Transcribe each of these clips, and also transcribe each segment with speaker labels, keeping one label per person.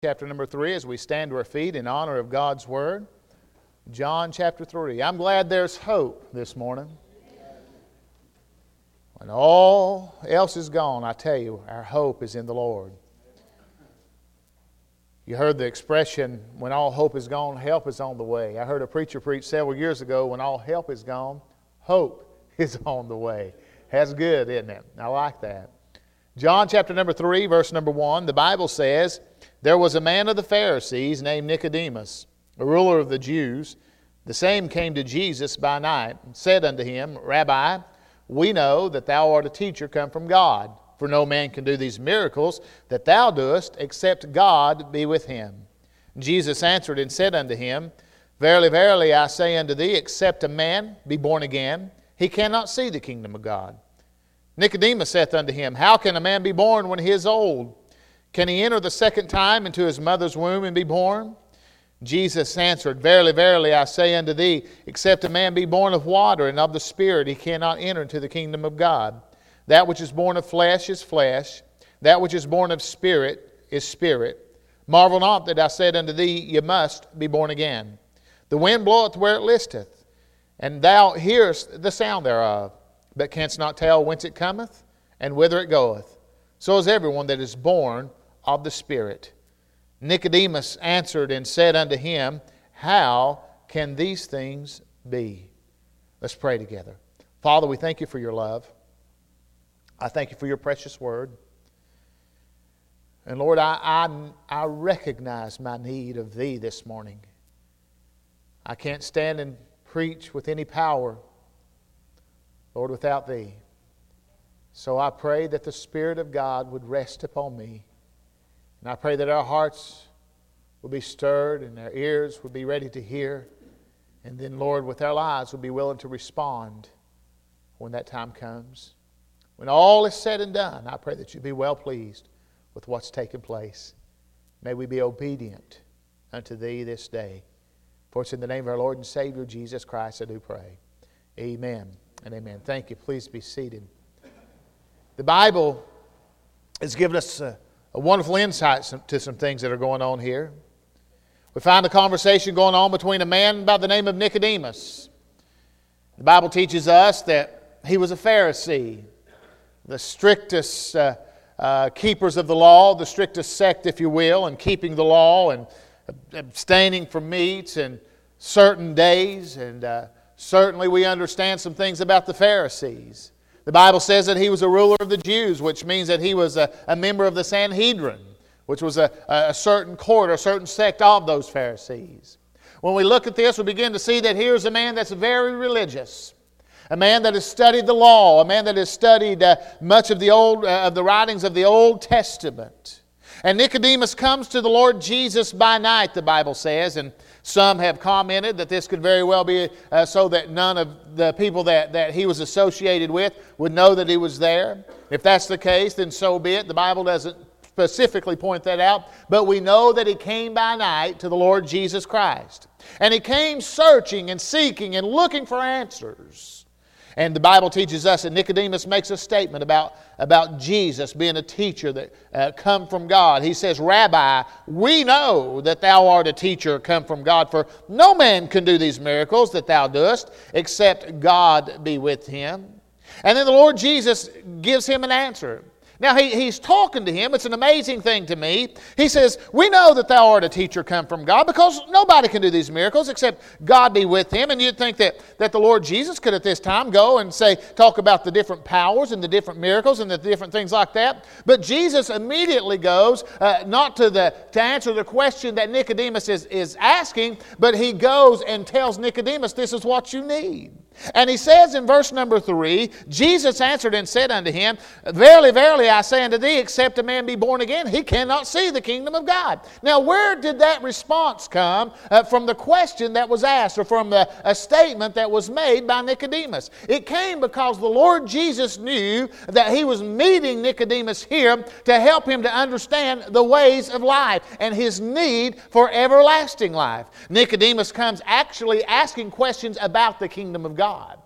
Speaker 1: Chapter number 3, as we stand to our feet in honor of God's Word. John chapter 3. I'm glad there's hope this morning. When all else is gone, I tell you, our hope is in the Lord. You heard the expression, when all hope is gone, help is on the way. I heard a preacher preach several years ago, when all help is gone, hope is on the way. That's good, isn't it? I like that. John chapter number 3, verse number 1, the Bible says, "There was a man of the Pharisees named Nicodemus, a ruler of the Jews. The same came to Jesus by night and said unto him, Rabbi, we know that thou art a teacher come from God, for no man can do these miracles that thou doest, except God be with him. Jesus answered and said unto him, Verily, verily, I say unto thee, except a man be born again, he cannot see the kingdom of God. Nicodemus saith unto him, How can a man be born when he is old? Can he enter the second time into his mother's womb and be born? Jesus answered, Verily, verily, I say unto thee, except a man be born of water and of the Spirit, he cannot enter into the kingdom of God. That which is born of flesh is flesh, that which is born of spirit is spirit. Marvel not that I said unto thee, You must be born again. The wind bloweth where it listeth, and thou hearest the sound thereof, but canst not tell whence it cometh, and whither it goeth. So is everyone that is born of the Spirit. Nicodemus answered and said unto him, How can these things be? Let's pray together. Father, we thank you for your love. I thank you for your precious word. And Lord, I recognize my need of thee this morning. I can't stand and preach with any power, Lord, without thee. So I pray that the Spirit of God would rest upon me. And I pray that our hearts will be stirred and our ears will be ready to hear. And then, Lord, with our lives, we'll be willing to respond when that time comes. When all is said and done, I pray that you be well pleased with what's taken place. May we be obedient unto thee this day. For it's in the name of our Lord and Savior, Jesus Christ, I do pray. Amen and amen. Thank you. Please be seated. The Bible has given us a wonderful insight to some things that are going on here. We find a conversation going on between a man by the name of Nicodemus. The Bible teaches us that he was a Pharisee, the strictest keepers of the law, the strictest sect, if you will, in keeping the law and abstaining from meats and certain days. And certainly we understand some things about the Pharisees. The Bible says that he was a ruler of the Jews, which means that he was a member of the Sanhedrin, which was a certain court or a certain sect of those Pharisees. When we look at this, we begin to see that here's a man that's very religious, a man that has studied the law, a man that has studied much of the writings of the Old Testament. And Nicodemus comes to the Lord Jesus by night, the Bible says, and some have commented that this could very well be so that none of the people that he was associated with would know that he was there. If that's the case, then so be it. The Bible doesn't specifically point that out, but we know that he came by night to the Lord Jesus Christ. And he came searching and seeking and looking for answers. And the Bible teaches us that Nicodemus makes a statement about Jesus being a teacher that come from God. He says, Rabbi, we know that thou art a teacher come from God, for no man can do these miracles that thou doest, except God be with him. And then the Lord Jesus gives him an answer. Now, he's talking to him. It's an amazing thing to me. He says, we know that thou art a teacher come from God, because nobody can do these miracles except God be with him. And you'd think that the Lord Jesus could at this time go and talk about the different powers and the different miracles and the different things like that. But Jesus immediately goes, not to answer the question that Nicodemus is asking, but he goes and tells Nicodemus, this is what you need. And he says in verse number 3, Jesus answered and said unto him, Verily, verily, I say unto thee, except a man be born again, he cannot see the kingdom of God. Now, where did that response come from the question that was asked, or from a statement that was made by Nicodemus? It came because the Lord Jesus knew that he was meeting Nicodemus here to help him to understand the ways of life and his need for everlasting life. Nicodemus comes actually asking questions about the kingdom of God.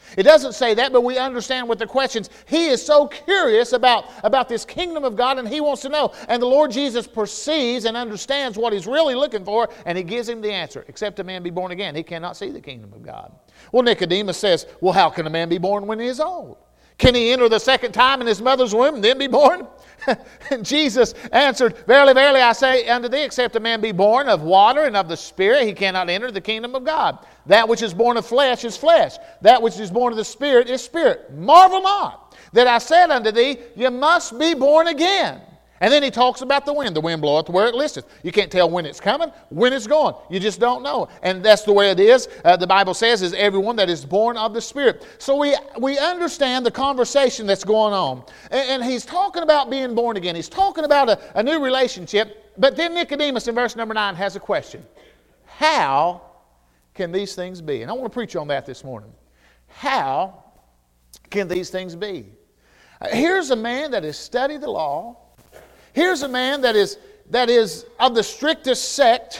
Speaker 1: It doesn't say that, but we understand what the questions. He is so curious about this kingdom of God, and he wants to know. And the Lord Jesus perceives and understands what he's really looking for, and he gives him the answer. Except a man be born again, he cannot see the kingdom of God. Well, Nicodemus says, well, how can a man be born when he is old? Can he enter the second time in his mother's womb and then be born? And Jesus answered, verily, verily, I say unto thee, except a man be born of water and of the Spirit, he cannot enter the kingdom of God. That which is born of flesh is flesh. That which is born of the Spirit is spirit. Marvel not that I said unto thee, you must be born again. And then he talks about the wind. The wind bloweth where it listeth. You can't tell when it's coming, when it's going. You just don't know. And that's the way it is. The Bible says is everyone that is born of the Spirit. So we understand the conversation that's going on. And he's talking about being born again. He's talking about a new relationship. But then Nicodemus in verse number 9 has a question. How can these things be? And I want to preach on that this morning. How can these things be? Here's a man that has studied the law. Here's a man that is of the strictest sect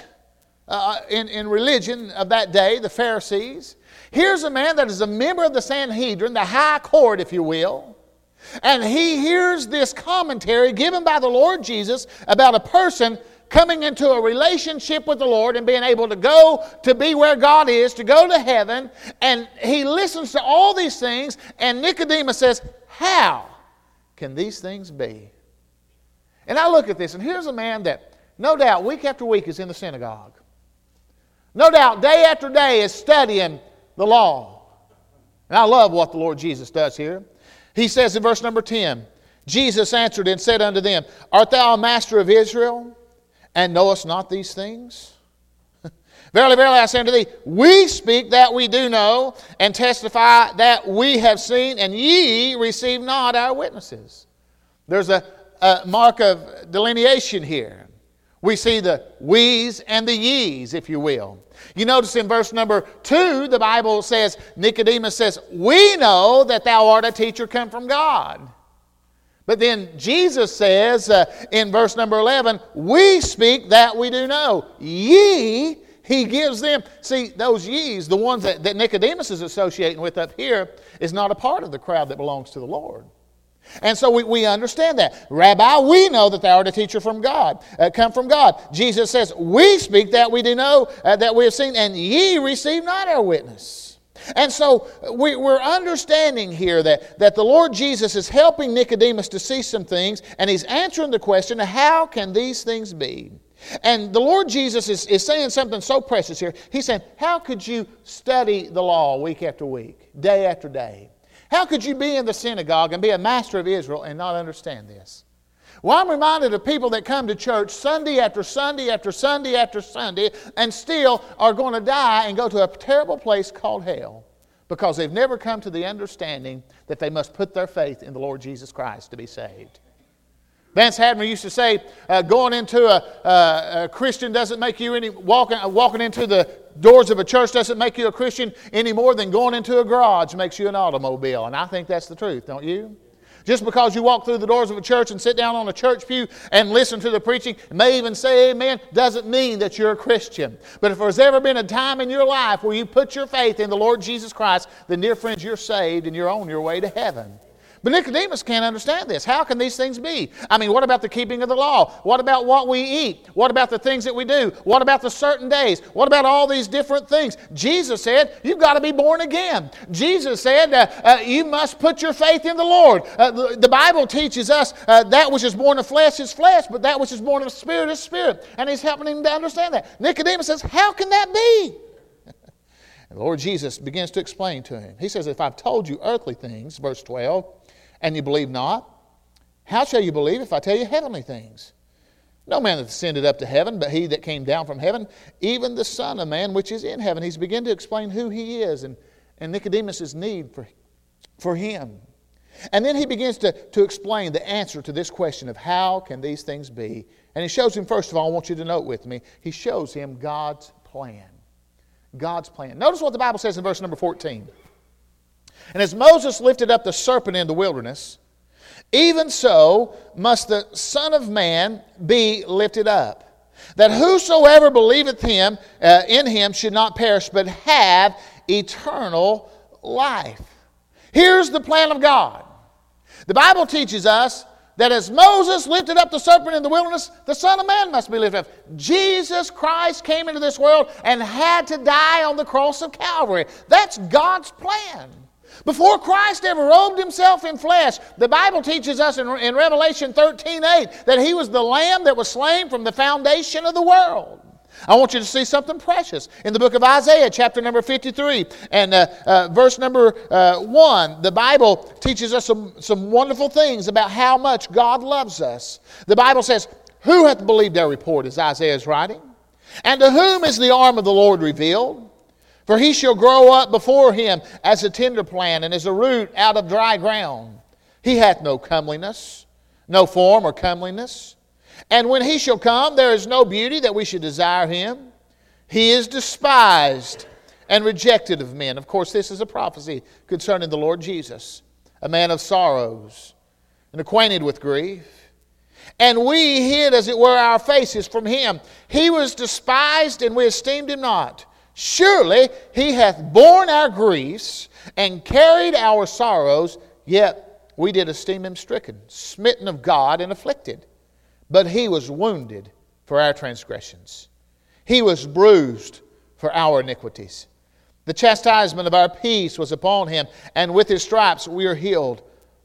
Speaker 1: in religion of that day, the Pharisees. Here's a man that is a member of the Sanhedrin, the high court, if you will. And he hears this commentary given by the Lord Jesus about a person coming into a relationship with the Lord and being able to go to be where God is, to go to heaven. And he listens to all these things, and Nicodemus says, how can these things be? And I look at this, and here's a man that, no doubt, week after week is in the synagogue. No doubt, day after day is studying the law. And I love what the Lord Jesus does here. He says in verse number 10, Jesus answered and said unto them, art thou a master of Israel, and knowest not these things? Verily, verily, I say unto thee, we speak that we do know, and testify that we have seen, and ye receive not our witnesses. There's a mark of delineation here. We see the we's and the ye's, if you will. You notice in verse number 2, the Bible says, Nicodemus says, we know that thou art a teacher come from God. But then Jesus says in verse number 11, we speak that we do know. Ye, he gives them. See, those ye's, the ones that Nicodemus is associating with up here, is not a part of the crowd that belongs to the Lord. And so we understand that. Rabbi, we know that thou art a teacher from God, come from God. Jesus says, we speak that we do know, that we have seen, and ye receive not our witness. And so we're understanding here that the Lord Jesus is helping Nicodemus to see some things, and he's answering the question, how can these things be? And the Lord Jesus is saying something so precious here. He's saying, how could you study the law week after week, day after day? How could you be in the synagogue and be a master of Israel and not understand this? Well, I'm reminded of people that come to church Sunday after Sunday after Sunday after Sunday and still are going to die and go to a terrible place called hell because they've never come to the understanding that they must put their faith in the Lord Jesus Christ to be saved. Vance Hadmer used to say, going into a Christian doesn't make you any, walking into the doors of a church doesn't make you a Christian any more than going into a garage makes you an automobile. And I think that's the truth, don't you? Just because you walk through the doors of a church and sit down on a church pew and listen to the preaching, may even say amen, doesn't mean that you're a Christian. But if there's ever been a time in your life where you put your faith in the Lord Jesus Christ, then dear friends, you're saved and you're on your way to heaven. But Nicodemus can't understand this. How can these things be? I mean, what about the keeping of the law? What about what we eat? What about the things that we do? What about the certain days? What about all these different things? Jesus said, you've got to be born again. Jesus said, you must put your faith in the Lord. The Bible teaches us that which is born of flesh is flesh, but that which is born of spirit is spirit. And he's helping him to understand that. Nicodemus says, how can that be? And the Lord Jesus begins to explain to him. He says, if I've told you earthly things, verse 12, and you believe not, how shall you believe if I tell you heavenly things? No man hath ascended up to heaven, but he that came down from heaven, even the Son of Man which is in heaven. He's beginning to explain who he is and Nicodemus' need for him. And then he begins to explain the answer to this question of how can these things be. And he shows him, first of all, I want you to note with me, he shows him God's plan. God's plan. Notice what the Bible says in verse number 14. And as Moses lifted up the serpent in the wilderness, even so must the Son of Man be lifted up, that whosoever believeth him in him should not perish, but have eternal life. Here's the plan of God. The Bible teaches us that as Moses lifted up the serpent in the wilderness, the Son of Man must be lifted up. Jesus Christ came into this world and had to die on the cross of Calvary. That's God's plan. Before Christ ever robed himself in flesh, the Bible teaches us in Revelation 13:8 that he was the Lamb that was slain from the foundation of the world. I want you to see something precious. In the book of Isaiah, chapter number 53, and verse number 1, the Bible teaches us some wonderful things about how much God loves us. The Bible says, "Who hath believed our report," as Isaiah is writing? "And to whom is the arm of the Lord revealed? For he shall grow up before him as a tender plant, and as a root out of dry ground. He hath no comeliness, no form or comeliness. And when he shall come, there is no beauty that we should desire him. He is despised and rejected of men." Of course, this is a prophecy concerning the Lord Jesus, a man of sorrows and acquainted with grief. "And we hid, as it were, our faces from him. He was despised, and we esteemed him not. Surely he hath borne our griefs and carried our sorrows, yet we did esteem him stricken, smitten of God, and afflicted. But he was wounded for our transgressions. He was bruised for our iniquities. The chastisement of our peace was upon him, and with his stripes we are healed.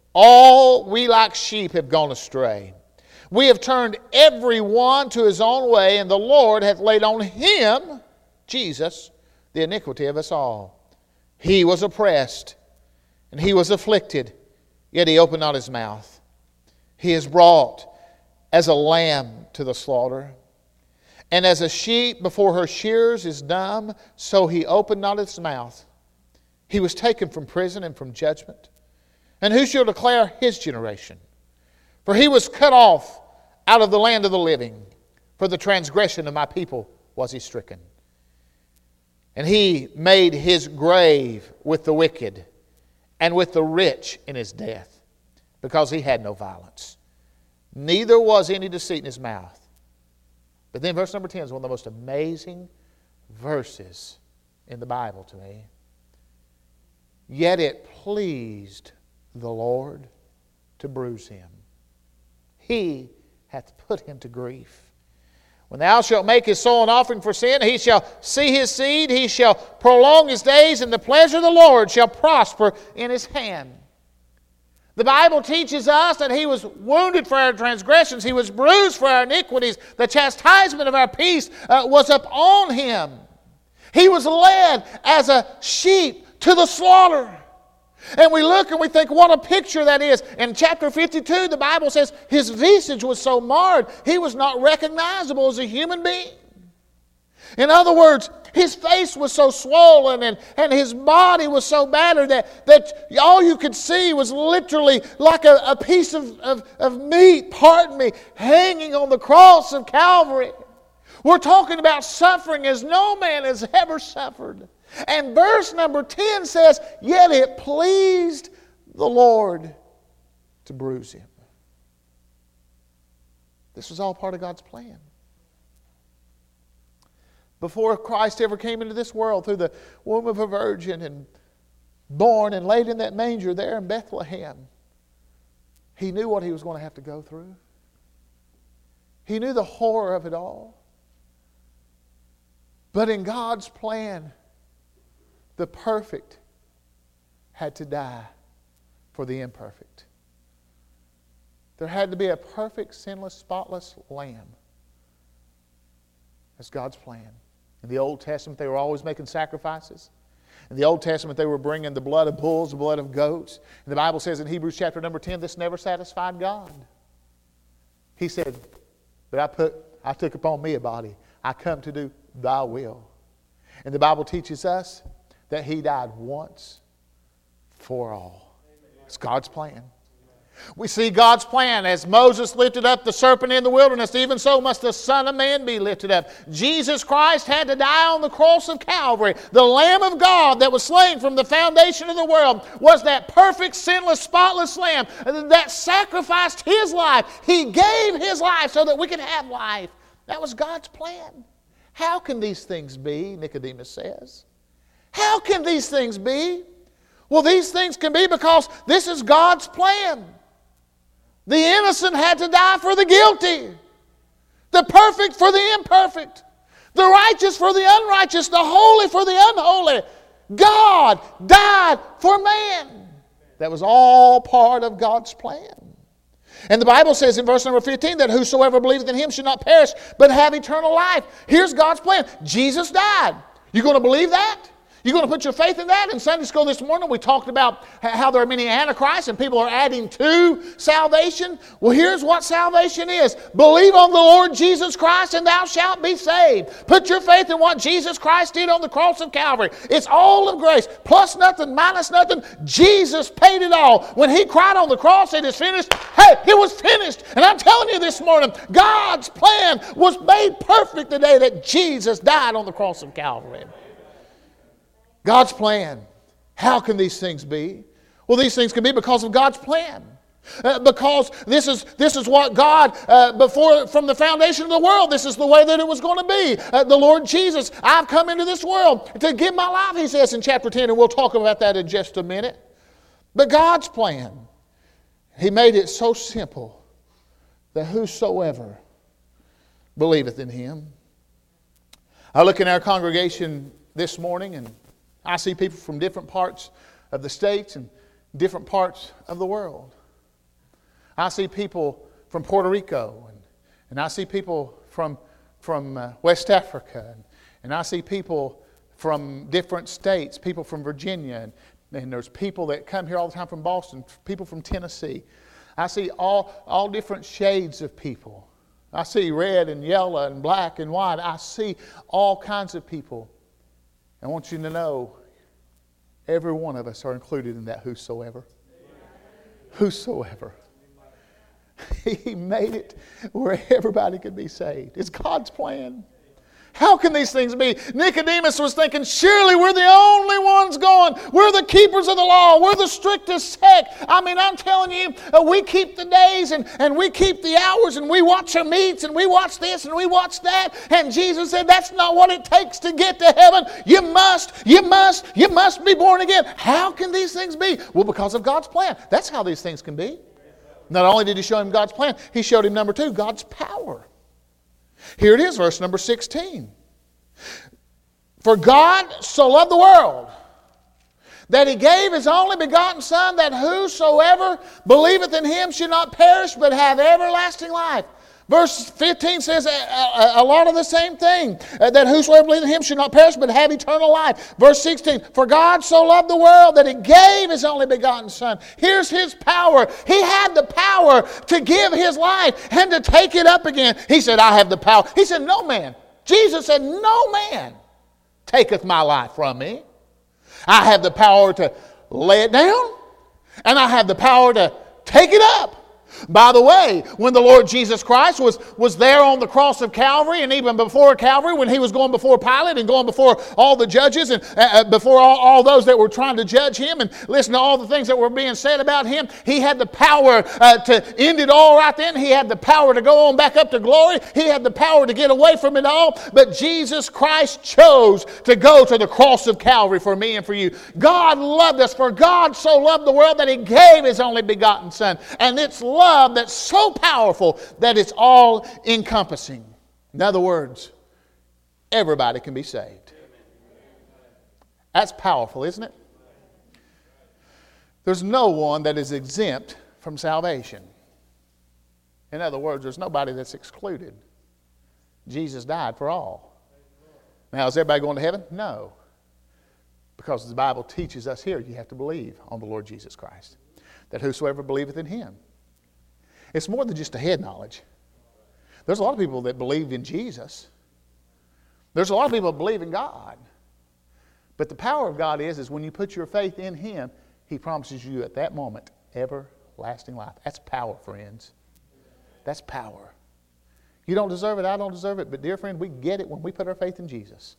Speaker 1: All we like sheep have gone astray. We have turned every one to his own way, and the Lord hath laid on him," Jesus, "the iniquity of us all. He was oppressed, and he was afflicted, yet he opened not his mouth. He is brought as a lamb to the slaughter, and as a sheep before her shearers is dumb, so he opened not his mouth. He was taken from prison and from judgment. And who shall declare his generation? For he was cut off out of the land of the living. For the transgression of my people was he stricken. And he made his grave with the wicked and with the rich in his death, because he had no violence. Neither was any deceit in his mouth." But then verse number 10 is one of the most amazing verses in the Bible to me. "Yet it pleased the Lord to bruise him. He hath put him to grief. When thou shalt make his soul an offering for sin, he shall see his seed, he shall prolong his days, and the pleasure of the Lord shall prosper in his hand." The Bible teaches us that he was wounded for our transgressions, he was bruised for our iniquities, the chastisement of our peace was upon him. He was led as a sheep to the slaughter. And we look and we think, what a picture that is. In chapter 52, the Bible says his visage was so marred, he was not recognizable as a human being. In other words, his face was so swollen and his body was so battered that all you could see was literally like a piece of meat, pardon me, hanging on the cross of Calvary. We're talking about suffering as no man has ever suffered. And verse number 10 says, "Yet it pleased the Lord to bruise him." This was all part of God's plan. Before Christ ever came into this world through the womb of a virgin and born and laid in that manger there in Bethlehem, he knew what he was going to have to go through. He knew the horror of it all. But in God's plan, the perfect had to die for the imperfect. There had to be a perfect, sinless, spotless lamb. That's God's plan. In the Old Testament, they were always making sacrifices. In the Old Testament, they were bringing the blood of bulls, the blood of goats. And the Bible says in Hebrews chapter number 10, this never satisfied God. He said, "But I took upon me a body. I come to do thy will." And the Bible teaches us that he died once for all. It's God's plan. We see God's plan. As Moses lifted up the serpent in the wilderness, even so must the Son of Man be lifted up. Jesus Christ had to die on the cross of Calvary. The Lamb of God that was slain from the foundation of the world was that perfect, sinless, spotless Lamb that sacrificed his life. He gave his life so that we could have life. That was God's plan. How can these things be? Nicodemus says. How can these things be? Well, these things can be because this is God's plan. The innocent had to die for the guilty. The perfect for the imperfect. The righteous for the unrighteous. The holy for the unholy. God died for man. That was all part of God's plan. And the Bible says in verse number 15 that whosoever believeth in Him should not perish but have eternal life. Here's God's plan. Jesus died. You going to believe that? You're going to put your faith in that? In Sunday school this morning, we talked about how there are many antichrists and people are adding to salvation. Well, here's what salvation is. Believe on the Lord Jesus Christ and thou shalt be saved. Put your faith in what Jesus Christ did on the cross of Calvary. It's all of grace. Plus nothing, minus nothing. Jesus paid it all. When He cried on the cross, it is finished. Hey, it was finished. And I'm telling you this morning, God's plan was made perfect the day that Jesus died on the cross of Calvary. God's plan. How can these things be? Well, these things can be because of God's plan. Because this is what God, before from the foundation of the world, this is the way that it was going to be. The Lord Jesus, I've come into this world to give my life, He says in chapter 10, and we'll talk about that in just a minute. But God's plan, He made it so simple that whosoever believeth in Him. I look in our congregation this morning and I see people from different parts of the states and different parts of the world. I see people from Puerto Rico, and I see people from West Africa, and I see people from different states, people from Virginia, and there's people that come here all the time from Boston, people from Tennessee. I see all different shades of people. I see red and yellow and black and white. I see all kinds of people. I want you to know, every one of us are included in that whosoever. Whosoever. He made it where everybody could be saved. It's God's plan. How can these things be? Nicodemus was thinking, surely we're the only ones going. We're the keepers of the law. We're the strictest sect. I mean, I'm telling you, we keep the days and we keep the hours and we watch our meets and we watch this and we watch that. And Jesus said, that's not what it takes to get to heaven. You must be born again. How can these things be? Well, because of God's plan. That's how these things can be. Not only did He show him God's plan, He showed him, number 2, God's power. Here it is, verse number 16. For God so loved the world that He gave His only begotten Son, that whosoever believeth in Him should not perish but have everlasting life. Verse 15 says a lot of the same thing. That whosoever believeth in Him should not perish but have eternal life. Verse 16, for God so loved the world that He gave His only begotten Son. Here's His power. He had the power to give His life and to take it up again. He said, I have the power. He said, no man. Jesus said, no man taketh my life from me. I have the power to lay it down, and I have the power to take it up. By the way, when the Lord Jesus Christ was there on the cross of Calvary, and even before Calvary, when He was going before Pilate and going before all the judges and before all those that were trying to judge Him and listen to all the things that were being said about Him, He had the power to end it all right then. He had the power to go on back up to glory. He had the power to get away from it all. But Jesus Christ chose to go to the cross of Calvary for me and for you. God loved us. For God so loved the world that He gave His only begotten Son. And it's love that's so powerful that it's all encompassing. In other words, everybody can be saved. That's powerful, isn't it? There's no one that is exempt from salvation. In other words, there's nobody that's excluded. Jesus died for all. Now, is everybody going to heaven? No. Because the Bible teaches us here, you have to believe on the Lord Jesus Christ. That whosoever believeth in Him. It's more than just a head knowledge. There's a lot of people that believe in Jesus. There's a lot of people that believe in God. But the power of God is when you put your faith in Him, He promises you at that moment everlasting life. That's power, friends. That's power. You don't deserve it, I don't deserve it, but dear friend, we get it when we put our faith in Jesus.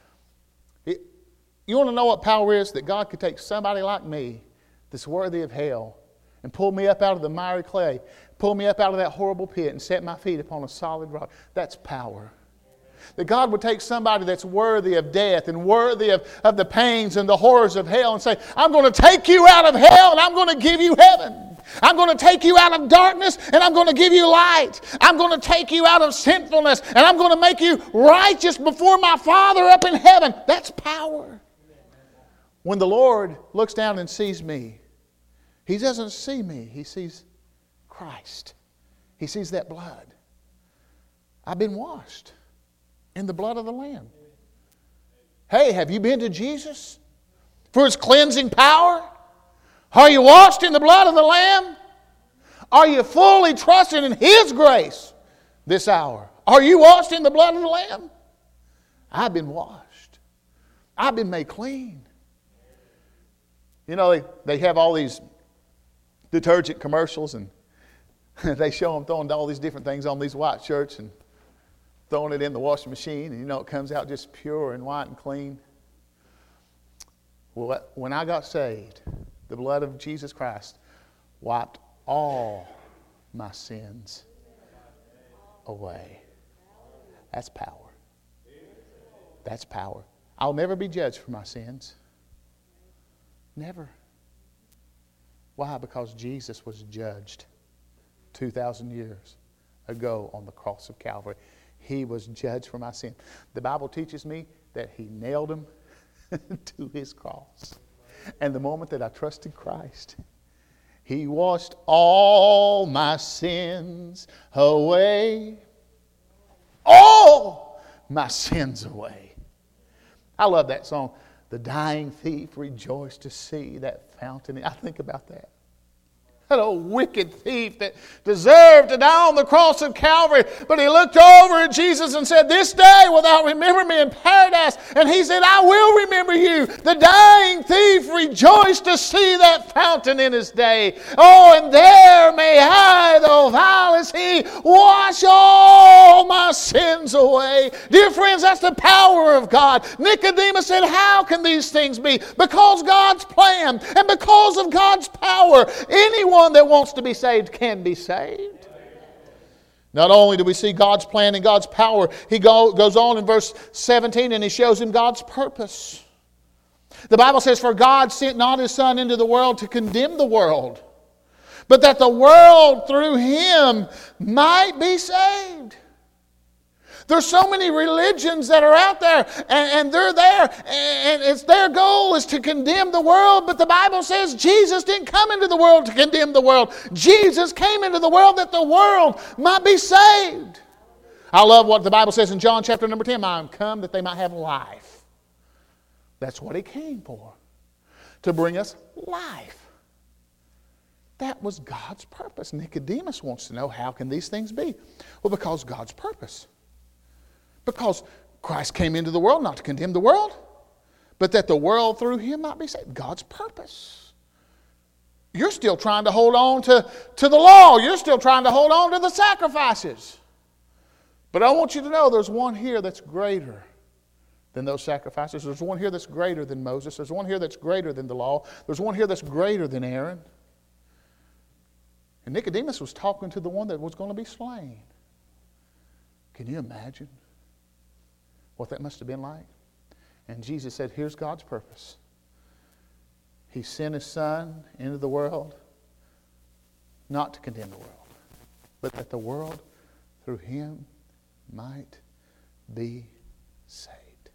Speaker 1: You want to know what power is? That God could take somebody like me that's worthy of hell and pull me up out of the miry clay, pull me up out of that horrible pit and set my feet upon a solid rock. That's power. That God would take somebody that's worthy of death and worthy of the pains and the horrors of hell and say, I'm going to take you out of hell and I'm going to give you heaven. I'm going to take you out of darkness and I'm going to give you light. I'm going to take you out of sinfulness and I'm going to make you righteous before my Father up in heaven. That's power. When the Lord looks down and sees me, He doesn't see me. He sees Christ. He sees that blood. I've been washed in the blood of the Lamb. Hey, have you been to Jesus for His cleansing power? Are you washed in the blood of the Lamb? Are you fully trusting in His grace this hour? Are you washed in the blood of the Lamb? I've been washed. I've been made clean. You know, they have all these detergent commercials and they show them throwing all these different things on these white shirts and throwing it in the washing machine, and it comes out just pure and white and clean. Well, when I got saved, the blood of Jesus Christ wiped all my sins away. That's power. That's power. I'll never be judged for my sins. Never. Why? Because Jesus was judged 2,000 years ago on the cross of Calvary. He was judged for my sin. The Bible teaches me that He nailed Him to His cross. And the moment that I trusted Christ, He washed all my sins away. All my sins away. I love that song. The dying thief rejoiced to see that fountain. I think about that. That old wicked thief that deserved to die on the cross of Calvary. But he looked over at Jesus and said, this day wilt thou remember me in paradise. And He said, I will remember you. The dying thief rejoiced to see that fountain in his day. Oh, and there may I, though vile as he, wash all my sins away. Dear friends, that's the power of God. Nicodemus said, how can these things be? Because God's plan and because of God's power, anyone that wants to be saved can be saved. Not only do we see God's plan and God's power, he goes on in verse 17 and he shows him God's purpose. The Bible says, for God sent not His Son into the world to condemn the world, but that the world through Him might be saved. There's so many religions that are out there, and they're there, and it's their goal is to condemn the world, but the Bible says Jesus didn't come into the world to condemn the world. Jesus came into the world that the world might be saved. I love what the Bible says in John chapter number 10, I am come that they might have life. That's what He came for, to bring us life. That was God's purpose. Nicodemus wants to know, how can these things be? Well, because God's purpose. Because Christ came into the world not to condemn the world, but that the world through Him might be saved. God's purpose. You're still trying to hold on to the law. You're still trying to hold on to the sacrifices. But I want you to know there's one here that's greater than those sacrifices. There's one here that's greater than Moses. There's one here that's greater than the law. There's one here that's greater than Aaron. And Nicodemus was talking to the one that was going to be slain. Can you imagine what that must have been like? And Jesus said, here's God's purpose. He sent His Son into the world not to condemn the world, but that the world through Him might be saved.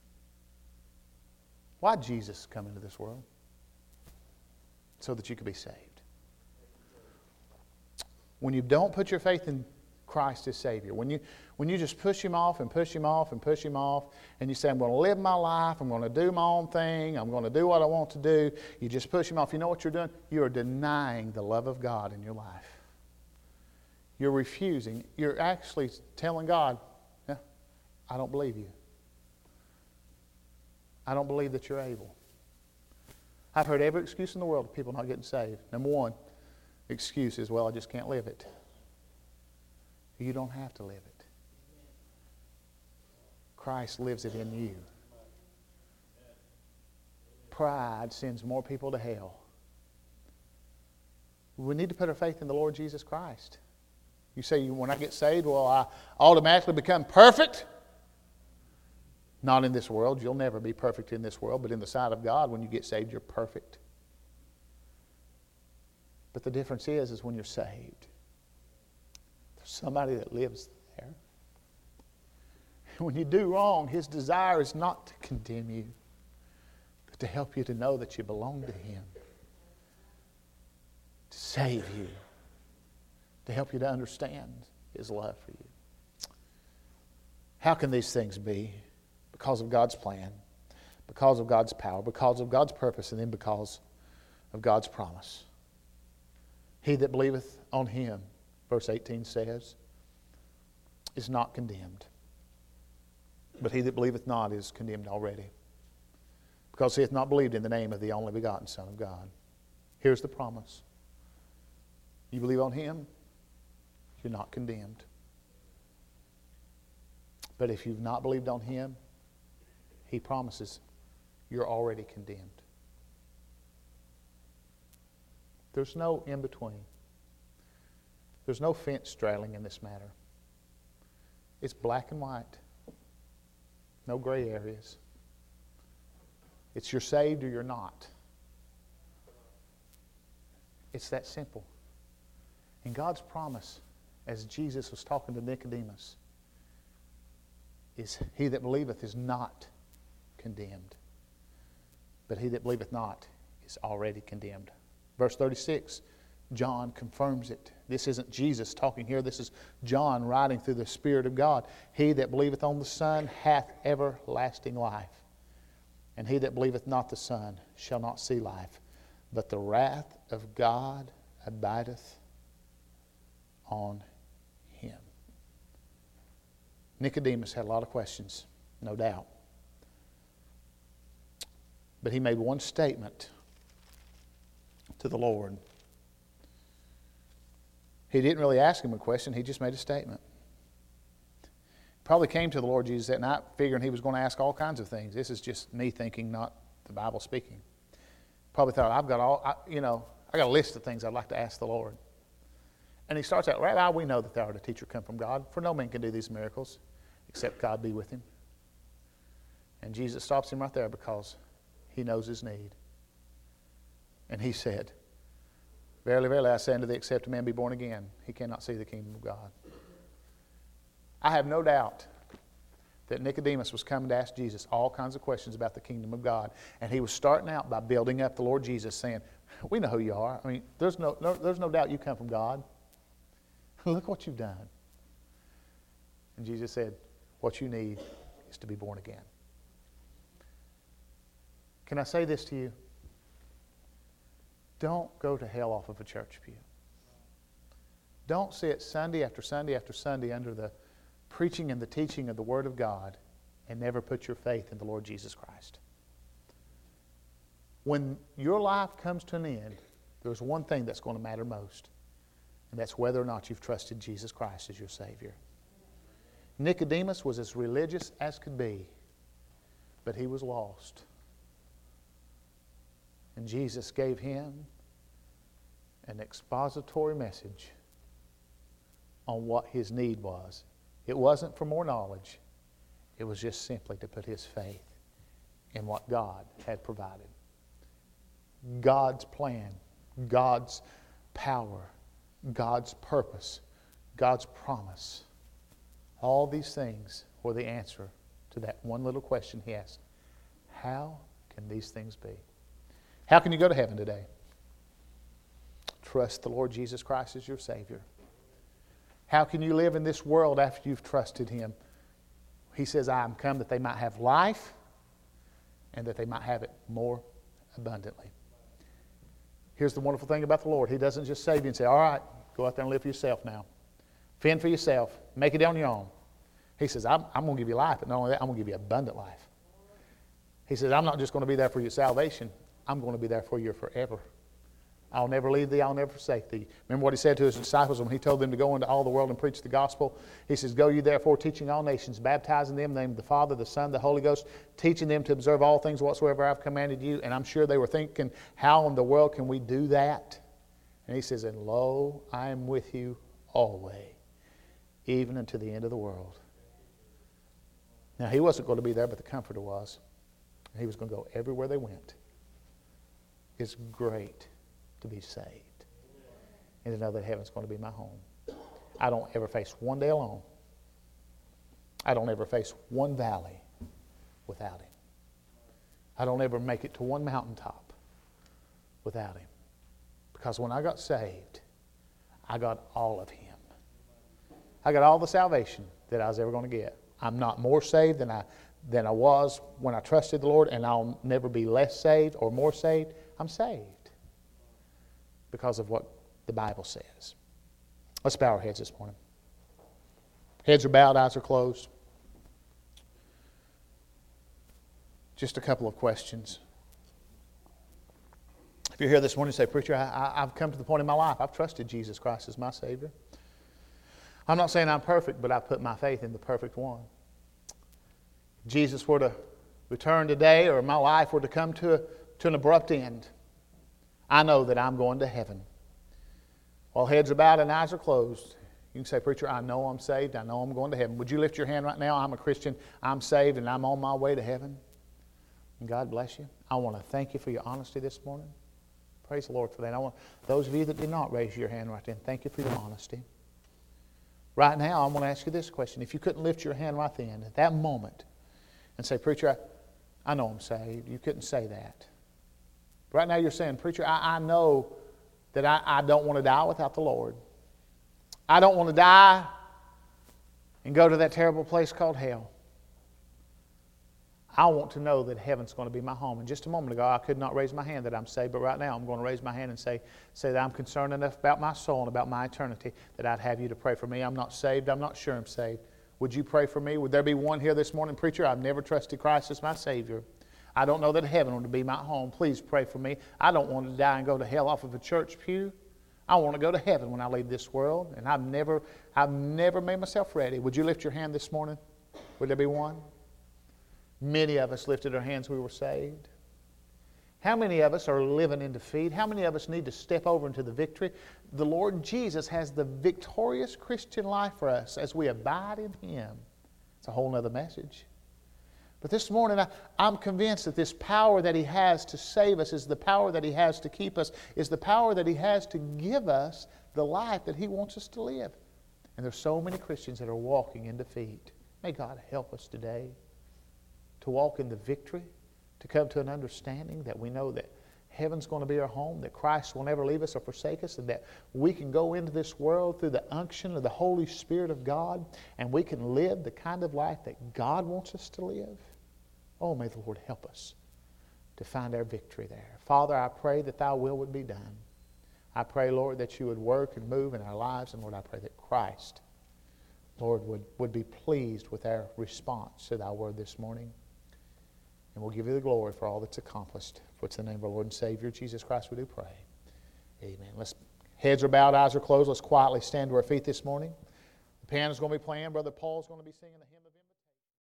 Speaker 1: Why did Jesus come into this world? So that you could be saved. When you don't put your faith in Christ as Savior, when you just push Him off and push Him off and push Him off, and you say, I'm going to live my life, I'm going to do my own thing, I'm going to do what I want to do, you just push Him off. You know what you're doing? You are denying the love of God in your life. You're refusing. You're actually telling God, yeah, I don't believe you. I don't believe that you're able. I've heard every excuse in the world of people not getting saved. Number one excuse is, well, I just can't live it. You don't have to live it. Christ lives it in you. Pride sends more people to hell. We need to put our faith in the Lord Jesus Christ. You say, when I get saved, well, I automatically become perfect? Not in this world. You'll never be perfect in this world, but in the sight of God, when you get saved, you're perfect. But the difference is when you're saved, there's somebody that lives there. When you do wrong, His desire is not to condemn you, but to help you to know that you belong to Him, to save you, to help you to understand His love for you. How can these things be? Because of God's plan, because of God's power, because of God's purpose, and then because of God's promise. He that believeth on Him, verse 18 says, is not condemned. But he that believeth not is condemned already, because he hath not believed in the name of the only begotten Son of God. Here's the promise. You believe on Him, you're not condemned. But if you've not believed on Him, He promises you're already condemned. There's no in-between. There's no fence straddling in this matter. It's black and white. No gray areas. It's you're saved or you're not. It's that simple. And God's promise, as Jesus was talking to Nicodemus, is he that believeth is not condemned, but he that believeth not is already condemned. Verse 36, John confirms it. This isn't Jesus talking here. This is John writing through the Spirit of God. He that believeth on the Son hath everlasting life. And he that believeth not the Son shall not see life, but the wrath of God abideth on him. Nicodemus had a lot of questions, no doubt. But he made one statement to the Lord. He didn't really ask him a question, he just made a statement. Probably came to the Lord Jesus that night figuring he was going to ask all kinds of things. This is just me thinking, not the Bible speaking. Probably thought, I got a list of things I'd like to ask the Lord. And he starts out, Rabbi, we know that thou art a teacher come from God, for no man can do these miracles except God be with him. And Jesus stops him right there because he knows his need. And he said, Verily, verily, I say unto thee, except a man be born again, he cannot see the kingdom of God. I have no doubt that Nicodemus was coming to ask Jesus all kinds of questions about the kingdom of God. And he was starting out by building up the Lord Jesus, saying, we know who you are. I mean, there's no doubt you come from God. Look what you've done. And Jesus said, what you need is to be born again. Can I say this to you? Don't go to hell off of a church pew. Don't sit Sunday after Sunday after Sunday under the preaching and the teaching of the Word of God and never put your faith in the Lord Jesus Christ. When your life comes to an end, there's one thing that's going to matter most, and that's whether or not you've trusted Jesus Christ as your Savior. Nicodemus was as religious as could be, but he was lost. And Jesus gave him an expository message on what his need was. It wasn't for more knowledge. It was just simply to put his faith in what God had provided. God's plan, God's power, God's purpose, God's promise. All these things were the answer to that one little question he asked. How can these things be? How can you go to heaven today? Trust the Lord Jesus Christ as your Savior. How can you live in this world after you've trusted Him? He says, I am come that they might have life and that they might have it more abundantly. Here's the wonderful thing about the Lord. He doesn't just save you and say, all right, go out there and live for yourself now. Fend for yourself. Make it on your own. He says, I'm going to give you life, but not only that, I'm going to give you abundant life. He says, I'm not just going to be there for your salvation. I'm going to be there for you forever. I'll never leave thee, I'll never forsake thee. Remember what he said to his disciples when he told them to go into all the world and preach the gospel? He says, go you therefore, teaching all nations, baptizing them in the name of the Father, the Son, the Holy Ghost, teaching them to observe all things whatsoever I've commanded you. And I'm sure they were thinking, how in the world can we do that? And he says, and lo, I am with you always, even unto the end of the world. Now, he wasn't going to be there, but the Comforter was. He was going to go everywhere they went. It's great to be saved and to know that heaven's going to be my home. I don't ever face one day alone. I don't ever face one valley without Him. I don't ever make it to one mountaintop without Him. Because when I got saved, I got all of Him. I got all the salvation that I was ever going to get. I'm not more saved than I was when I trusted the Lord, and I'll never be less saved or more saved. I'm saved because of what the Bible says. Let's bow our heads this morning. Heads are bowed, eyes are closed. Just a couple of questions. If you're here this morning and say, Preacher, I've come to the point in my life, I've trusted Jesus Christ as my Savior. I'm not saying I'm perfect, but I put my faith in the perfect one. If Jesus were to return today, or my life were to come to an abrupt end, I know that I'm going to heaven. While heads are bowed and eyes are closed, you can say, Preacher, I know I'm saved. I know I'm going to heaven. Would you lift your hand right now? I'm a Christian. I'm saved, and I'm on my way to heaven. And God bless you. I want to thank you for your honesty this morning. Praise the Lord for that. I want those of you that did not raise your hand right then, thank you for your honesty. Right now, I'm going to ask you this question. If you couldn't lift your hand right then, at that moment, and say, Preacher, I know I'm saved. You couldn't say that. Right now you're saying, Preacher, I know that I don't want to die without the Lord. I don't want to die and go to that terrible place called hell. I want to know that heaven's going to be my home. And just a moment ago, I could not raise my hand that I'm saved, but right now I'm going to raise my hand and say that I'm concerned enough about my soul and about my eternity that I'd have you to pray for me. I'm not saved. I'm not sure I'm saved. Would you pray for me? Would there be one here this morning? Preacher, I've never trusted Christ as my Savior. I don't know that heaven would be my home. Please pray for me. I don't want to die and go to hell off of a church pew. I want to go to heaven when I leave this world, and I've never made myself ready. Would you lift your hand this morning? Would there be one? Many of us lifted our hands when we were saved. How many of us are living in defeat? How many of us need to step over into the victory? The Lord Jesus has the victorious Christian life for us as we abide in Him. It's a whole other message. But this morning, I'm convinced that this power that He has to save us is the power that He has to keep us, is the power that He has to give us the life that He wants us to live. And there's so many Christians that are walking in defeat. May God help us today to walk in the victory, to come to an understanding that we know that heaven's going to be our home, that Christ will never leave us or forsake us, and that we can go into this world through the unction of the Holy Spirit of God, and we can live the kind of life that God wants us to live. Oh, may the Lord help us to find our victory there. Father, I pray that Thy will would be done. I pray, Lord, that You would work and move in our lives, and Lord, I pray that Christ, Lord, would be pleased with our response to Thy word this morning. And we'll give You the glory for all that's accomplished. For it's in the name of our Lord and Savior, Jesus Christ, we do pray. Amen. Heads are bowed, eyes are closed. Let's quietly stand to our feet this morning. The piano's going to be playing. Brother Paul's going to be singing a hymn of